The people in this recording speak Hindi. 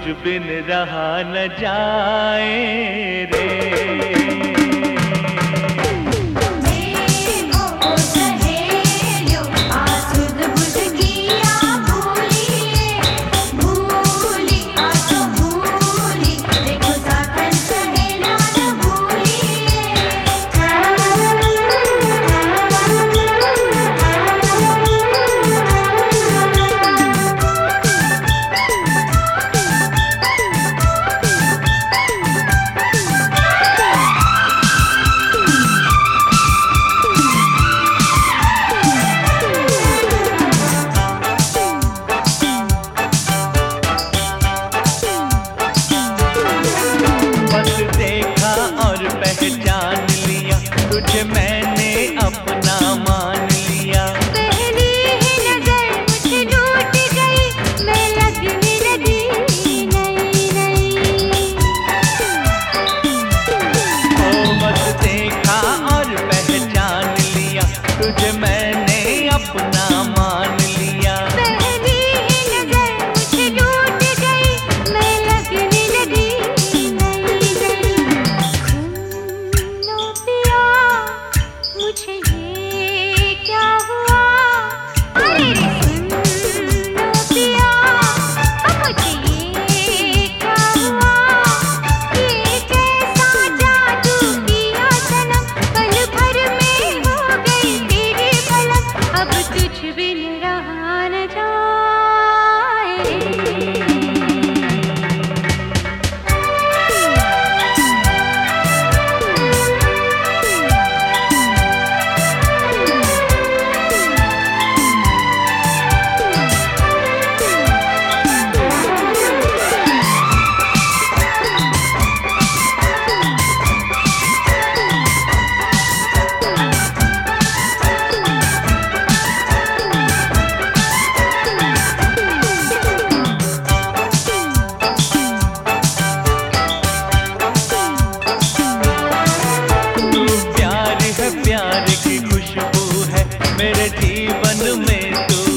बिन रहा न जाए रे। पहचान लिया तुझे मैंने अपना मान लिया। पहली ही नजर मुझे लूट गई, मैं लगने लगी नई नई। ओ बस देखा और पहचान लिया तुझे मैंने अपना मान लिया। पहली ही नजर मुझे लूट गई, मैं लगने लगी मुझे ये क्या हुआ। अरे सुन लो पिया, मुझे ये क्या हुआ। ये कैसा जादू किया सनम, पल भर में हो गई तेरी पलक। अब तुझ बिन रहा न जाए। प्यार की खुशबू है मेरे जीवन में तू।